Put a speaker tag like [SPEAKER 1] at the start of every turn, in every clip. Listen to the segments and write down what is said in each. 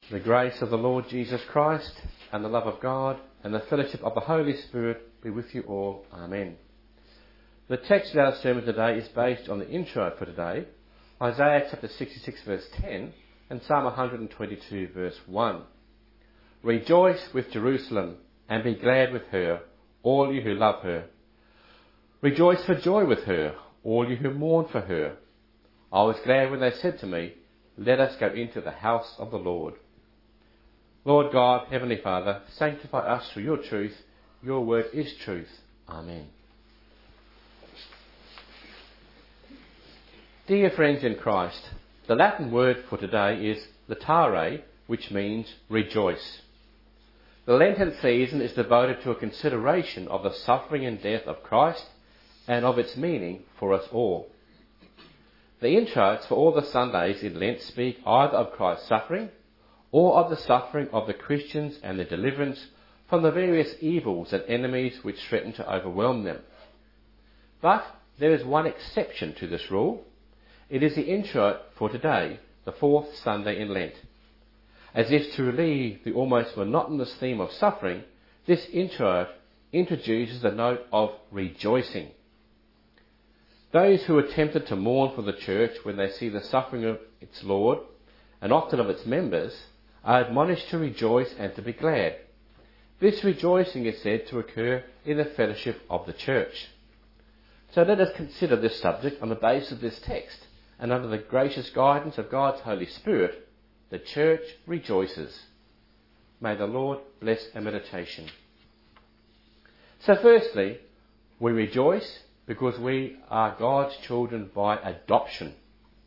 [SPEAKER 1] The grace of the Lord Jesus Christ and the love of God and the fellowship of the Holy Spirit be with you all. Amen. The text of our sermon today is based on the intro for today, Isaiah chapter 66 verse 10 and Psalm 122 verse 1. Rejoice with Jerusalem and be glad with her, all you who love her. Rejoice for joy with her, all you who mourn for her. I was glad when they said to me, let us go into the house of the Lord. Lord God, Heavenly Father, sanctify us through your truth. Your word is truth. Amen. Dear friends in Christ, the Latin word for today is laetare, which means rejoice. The Lenten season is devoted to a consideration of the suffering and death of Christ and of its meaning for us all. The introits for all the Sundays in Lent speak either of Christ's suffering or of the suffering of the Christians and their deliverance from the various evils and enemies which threaten to overwhelm them. But there is one exception to this rule. It is the introit for today, the fourth Sunday in Lent. As if to relieve the almost monotonous theme of suffering, this introit introduces the note of rejoicing. Those who are tempted to mourn for the church when they see the suffering of its Lord, and often of its members, are admonished to rejoice and to be glad. This rejoicing is said to occur in the fellowship of the church. So let us consider this subject on the basis of this text, and under the gracious guidance of God's Holy Spirit, the church rejoices. May the Lord bless our meditation. So firstly, we rejoice because we are God's children by adoption.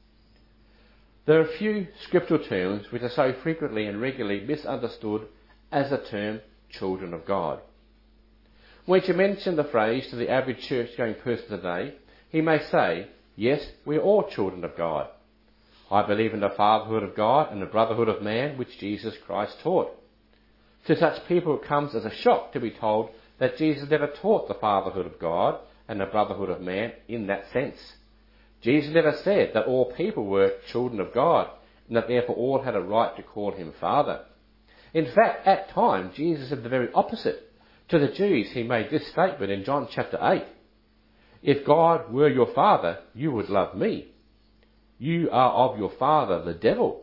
[SPEAKER 1] There are few scriptural terms which are so frequently and regularly misunderstood as the term children of God. When you mention the phrase to the average church-going person today, he may say, yes, we are all children of God. I believe in the fatherhood of God and the brotherhood of man which Jesus Christ taught. To such people it comes as a shock to be told that Jesus never taught the fatherhood of God and the brotherhood of man in that sense. Jesus never said that all people were children of God and that therefore all had a right to call him Father. In fact, at times, Jesus said the very opposite. To the Jews, he made this statement in John chapter 8. If God were your Father, you would love me. You are of your father, the devil.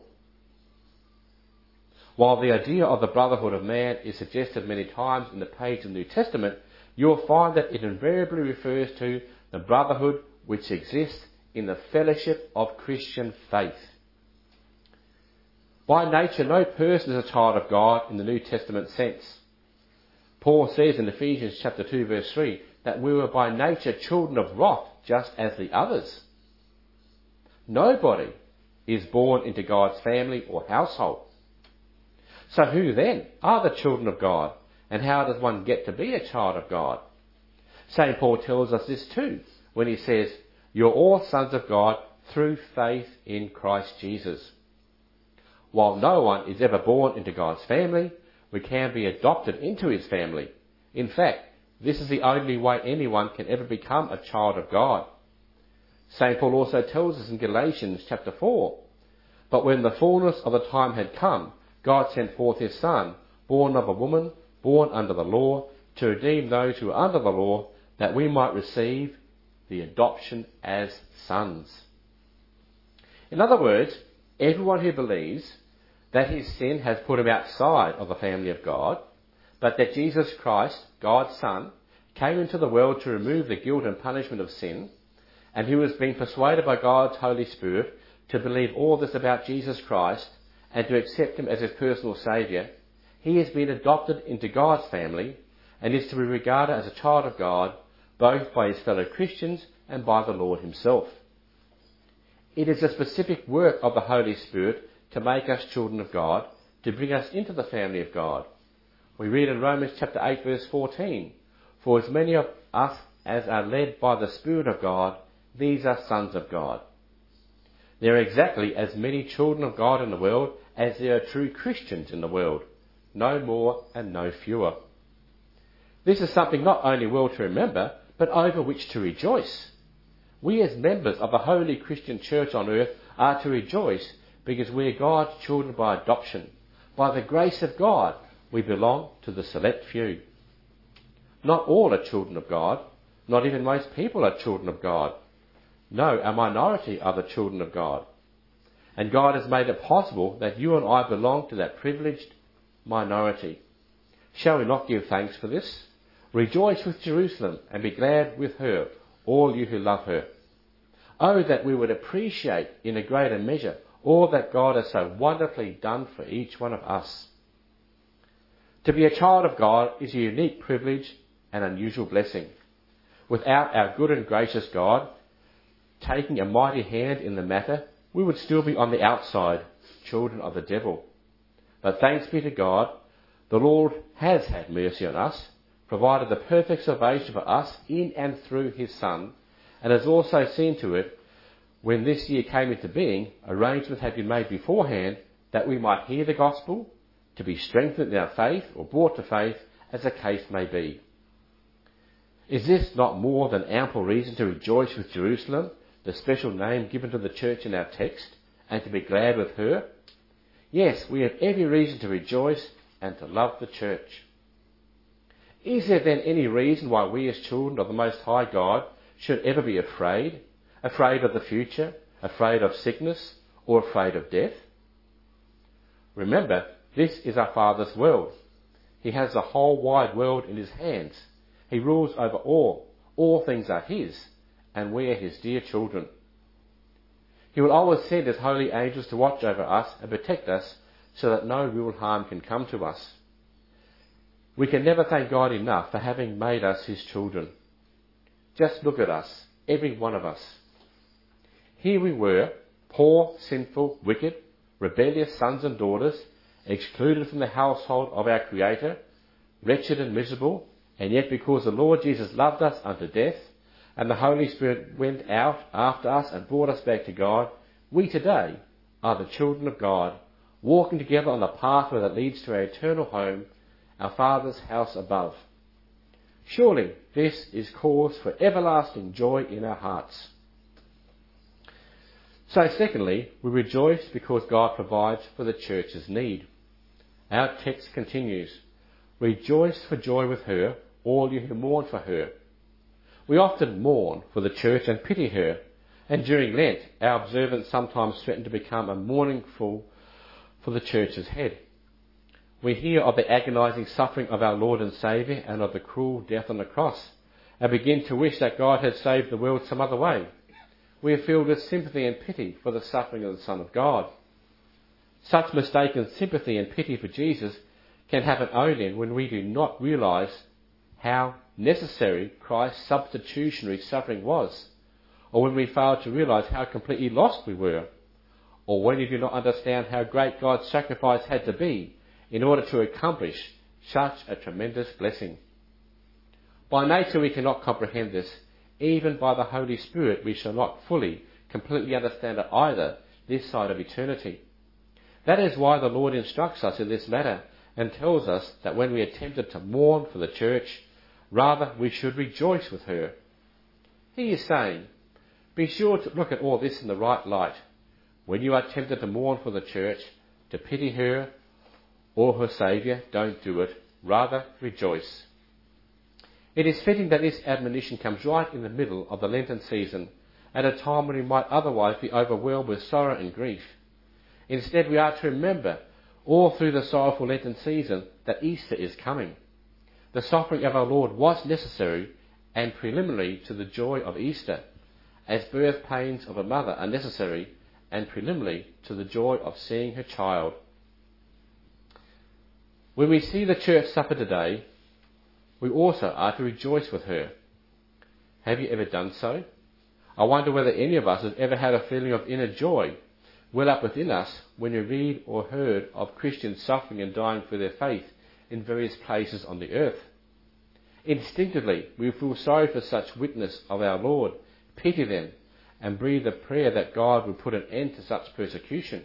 [SPEAKER 1] While the idea of the brotherhood of man is suggested many times in the page of the New Testament, you'll find that it invariably refers to the brotherhood which exists in the fellowship of Christian faith. By nature, no person is a child of God in the New Testament sense. Paul says in Ephesians chapter 2 verse 3 that we were by nature children of wrath just as the others. Nobody is born into God's family or household. So who then are the children of God, and how does one get to be a child of God? St. Paul tells us this too when he says, you're all sons of God through faith in Christ Jesus. While no one is ever born into God's family, we can be adopted into his family. In fact, this is the only way anyone can ever become a child of God. St. Paul also tells us in Galatians chapter 4, but when the fullness of the time had come, God sent forth his Son, born of a woman, born under the law, to redeem those who are under the law, that we might receive the adoption as sons. In other words, everyone who believes that his sin has put him outside of the family of God, but that Jesus Christ, God's Son, came into the world to remove the guilt and punishment of sin, and who has been persuaded by God's Holy Spirit to believe all this about Jesus Christ and to accept him as his personal Saviour, he has been adopted into God's family and is to be regarded as a child of God, both by his fellow Christians and by the Lord himself. It is a specific work of the Holy Spirit to make us children of God, to bring us into the family of God. We read in Romans chapter 8 verse 14, for as many of us as are led by the Spirit of God, these are sons of God. There are exactly as many children of God in the world as there are true Christians in the world, no more and no fewer. This is something not only well to remember, but over which to rejoice. We as members of the Holy Christian Church on earth are to rejoice because we are God's children by adoption, By the grace of God, we belong to the select few. Not all are children of God. Not even most people are children of God. No, a minority are the children of God. And God has made it possible that you and I belong to that privileged minority. Shall we not give thanks for this? Rejoice with Jerusalem and be glad with her, all you who love her. Oh, that we would appreciate in a greater measure all that God has so wonderfully done for each one of us. To be a child of God is a unique privilege and unusual blessing. Without our good and gracious God taking a mighty hand in the matter, we would still be on the outside, children of the devil. But thanks be to God, the Lord has had mercy on us, provided the perfect salvation for us in and through his Son, and has also seen to it, when this year came into being, arrangements had been made beforehand that we might hear the gospel, to be strengthened in our faith or brought to faith, as the case may be. Is this not more than ample reason to rejoice with Jerusalem, the special name given to the church in our text, and to be glad with her? Yes, we have every reason to rejoice and to love the church. Is there then any reason why we as children of the Most High God should ever be afraid? Afraid of the future? Afraid of sickness? Or afraid of death? Remember, this is our Father's world. He has the whole wide world in his hands. He rules over all. All things are his, and we are his dear children. He will always send his holy angels to watch over us and protect us so that no real harm can come to us. We can never thank God enough for having made us his children. Just look at us, every one of us. Here we were, poor, sinful, wicked, rebellious sons and daughters, excluded from the household of our Creator, wretched and miserable, and yet because the Lord Jesus loved us unto death, and the Holy Spirit went out after us and brought us back to God, we today are the children of God, walking together on the pathway that leads to our eternal home, our Father's house above. Surely this is cause for everlasting joy in our hearts. So secondly, we rejoice because God provides for the church's need. Our text continues, rejoice for joy with her, all you who mourn for her. We often mourn for the church and pity her, and during Lent, our observance sometimes threatens to become a mourningful for the church's head. We hear of the agonising suffering of our Lord and Saviour and of the cruel death on the cross, and begin to wish that God had saved the world some other way. We are filled with sympathy and pity for the suffering of the Son of God. Such mistaken sympathy and pity for Jesus can happen only when we do not realise how necessary Christ's substitutionary suffering was, or when we fail to realise how completely lost we were, or when we do not understand how great God's sacrifice had to be in order to accomplish such a tremendous blessing. By nature we cannot comprehend this. Even by the Holy Spirit we shall not fully, completely understand it either this side of eternity. That is why the Lord instructs us in this matter and tells us that when we are tempted to mourn for the church, rather we should rejoice with her. He is saying, be sure to look at all this in the right light. When you are tempted to mourn for the church, to pity her or her Saviour, don't do it. Rather, rejoice. It is fitting that this admonition comes right in the middle of the Lenten season, at a time when we might otherwise be overwhelmed with sorrow and grief. Instead, we are to remember, all through the sorrowful Lenten season, that Easter is coming. The suffering of our Lord was necessary and preliminary to the joy of Easter, as birth pains of a mother are necessary and preliminary to the joy of seeing her child. When we see the church suffer today, we also are to rejoice with her. Have you ever done so? I wonder whether any of us has ever had a feeling of inner joy well up within us when we read or heard of Christians suffering and dying for their faith in various places on the earth. Instinctively, we feel sorry for such witness of our Lord, pity them, and breathe a prayer that God would put an end to such persecution.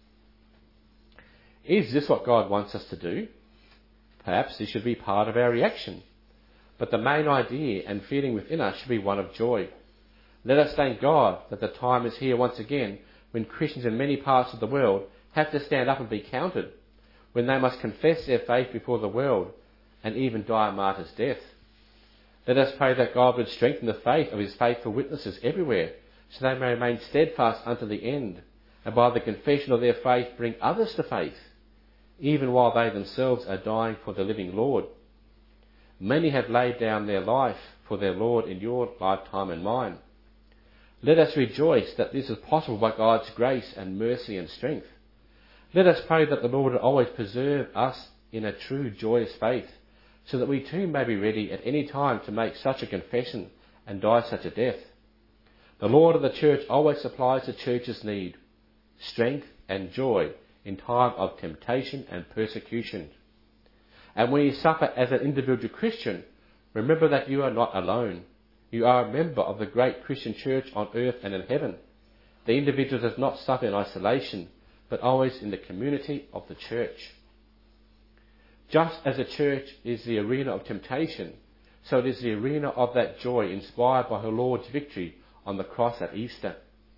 [SPEAKER 1] Is this what God wants us to do? Perhaps this should be part of our reaction. But the main idea and feeling within us should be one of joy. Let us thank God that the time is here once again when Christians in many parts of the world have to stand up and be counted. when they must confess their faith before the world and even die a martyr's death. Let us pray that God would strengthen the faith of his faithful witnesses everywhere, so they may remain steadfast unto the end, and by the confession of their faith bring others to faith, even while they themselves are dying for the living Lord. Many have laid down their life for their Lord in your lifetime and mine. Let us rejoice that this is possible by God's grace and mercy and strength. Let us pray that the Lord will always preserve us in a true joyous faith, so that we too may be ready at any time to make such a confession and die such a death. The Lord of the church always supplies the church's need, strength and joy in time of temptation and persecution. And when you suffer as an individual Christian, remember that you are not alone. You are a member of the great Christian church on earth and in heaven. The individual does not suffer in isolation, but always in the community of the church. Just as the church is the arena of temptation, so it is the arena of that joy inspired by her Lord's victory on the cross at Easter.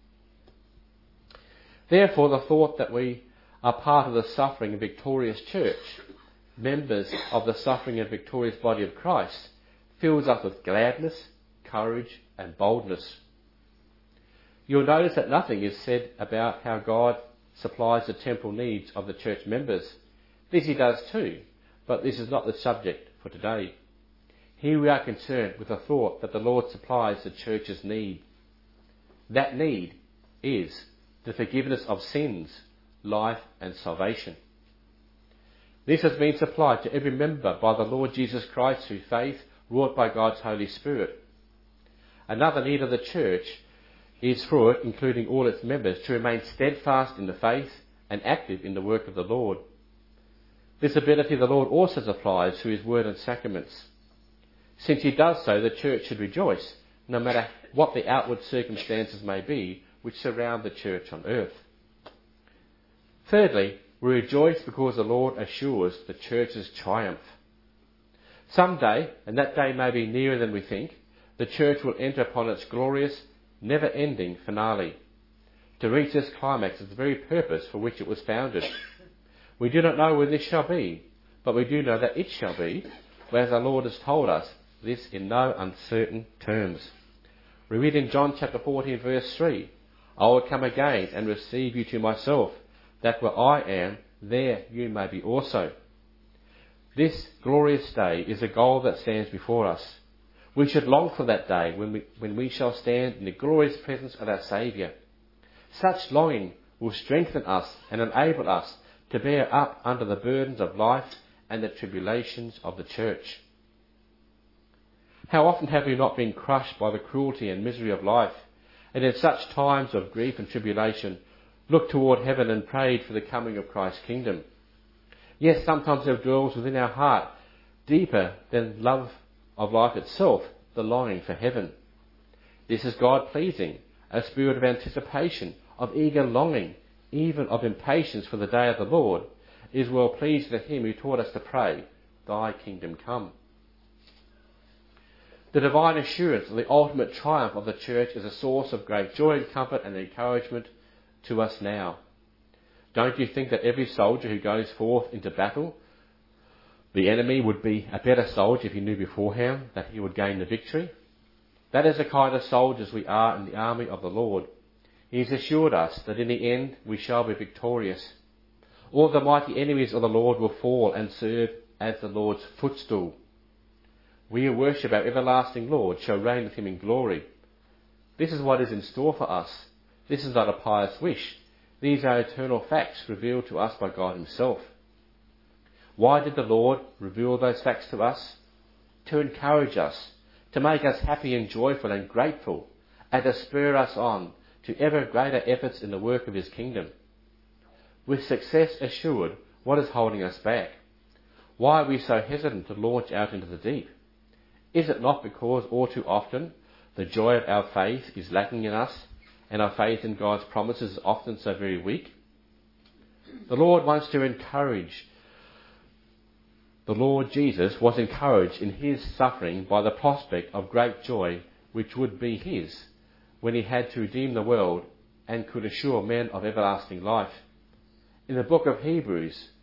[SPEAKER 1] Therefore, the thought that we are part of the suffering and victorious church, members of the suffering and victorious body of Christ, fills us with gladness, courage and boldness. You'll notice that nothing is said about how God supplies the temporal needs of the church members. This he does too, but this is not the subject for today. Here we are concerned with the thought that the Lord supplies the church's need. That need is the forgiveness of sins, life and salvation. This has been supplied to every member by the Lord Jesus Christ through faith wrought by God's Holy Spirit. Another need of the church is for it, including all its members, to remain steadfast in the faith and active in the work of the Lord. This ability the Lord also supplies through his word and sacraments. Since he does so, the church should rejoice, no matter what the outward circumstances may be which surround the church on earth. Thirdly, we rejoice because the Lord assures the church's triumph. Someday, and that day may be nearer than we think, the church will enter upon its glorious, never-ending finale. To reach this climax is the very purpose for which it was founded. We do not know when this shall be, but we do know that it shall be, whereas our Lord has told us this in no uncertain terms. We read in John chapter 14 verse 3, I will come again and receive you to myself, that where I am, there you may be also. This glorious day is a goal that stands before us. We should long for that day when we shall stand in the glorious presence of our Saviour. Such longing will strengthen us and enable us to bear up under the burdens of life and the tribulations of the church. How often have we not been crushed by the cruelty and misery of life, and in such times of grief and tribulation looked toward heaven and prayed for the coming of Christ's kingdom? Yes, sometimes there dwells within our heart, deeper than love of life itself, the longing for heaven. This is God-pleasing, a spirit of anticipation, of eager longing, even of impatience for the day of the Lord, is well pleased with him who taught us to pray, Thy kingdom come. The divine assurance of the ultimate triumph of the church is a source of great joy and comfort and encouragement to us now. Don't you think that every soldier who goes forth into battle, the enemy would be a better soldier if he knew beforehand that he would gain the victory? That is the kind of soldiers we are in the army of the Lord. He has assured us that in the end we shall be victorious. All the mighty enemies of the Lord will fall and serve as the Lord's footstool. We who worship our everlasting Lord shall reign with him in glory. This is what is in store for us. This is not a pious wish. These are eternal facts revealed to us by God himself. Why did the Lord reveal those facts to us? To encourage us, to make us happy and joyful and grateful, and to spur us on to ever greater efforts in the work of his kingdom. With success assured, what is holding us back? Why are we so hesitant to launch out into the deep? Is it not because all too often the joy of our faith is lacking in us, and our faith in God's promises is often so very weak? The Lord wants to encourage. The Lord Jesus was encouraged in his suffering by the prospect of great joy which would be his when he had to redeem the world and could assure men of everlasting life. In the book of Hebrews,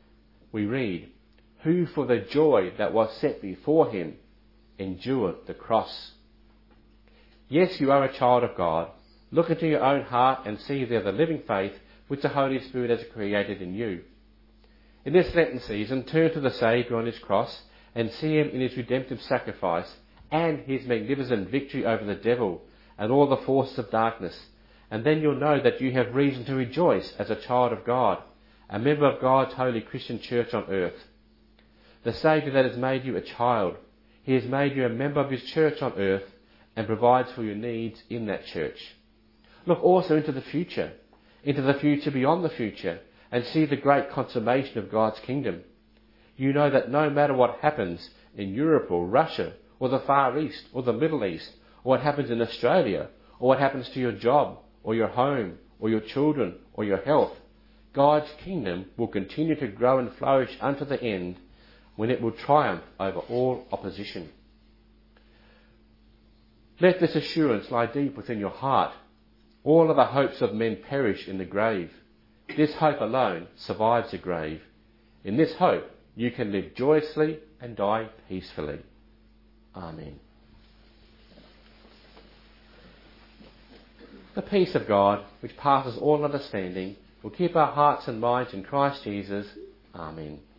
[SPEAKER 1] we read, "Who for the joy that was set before him endured the cross." Yes, you are a child of God. Look into your own heart and see there the living faith which the Holy Spirit has created in you. In this Lenten season, turn to the Saviour on his cross and see him in his redemptive sacrifice and his magnificent victory over the devil and all the forces of darkness, and then you'll know that you have reason to rejoice as a child of God, a member of God's holy Christian church on earth. The Saviour that has made you a child, he has made you a member of his church on earth and provides for your needs in that church. Look also into the future beyond the future, and see the great consummation of God's kingdom. You know that no matter what happens in Europe or Russia or the Far East or the Middle East, or what happens in Australia, or what happens to your job or your home or your children or your health, God's kingdom will continue to grow and flourish unto the end, when it will triumph over all opposition. Let this assurance lie deep within your heart. All other hopes of men perish in the grave. This hope alone survives the grave. In this hope you can live joyously and die peacefully. Amen. The peace of God, which passes all understanding, will keep our hearts and minds in Christ Jesus. Amen.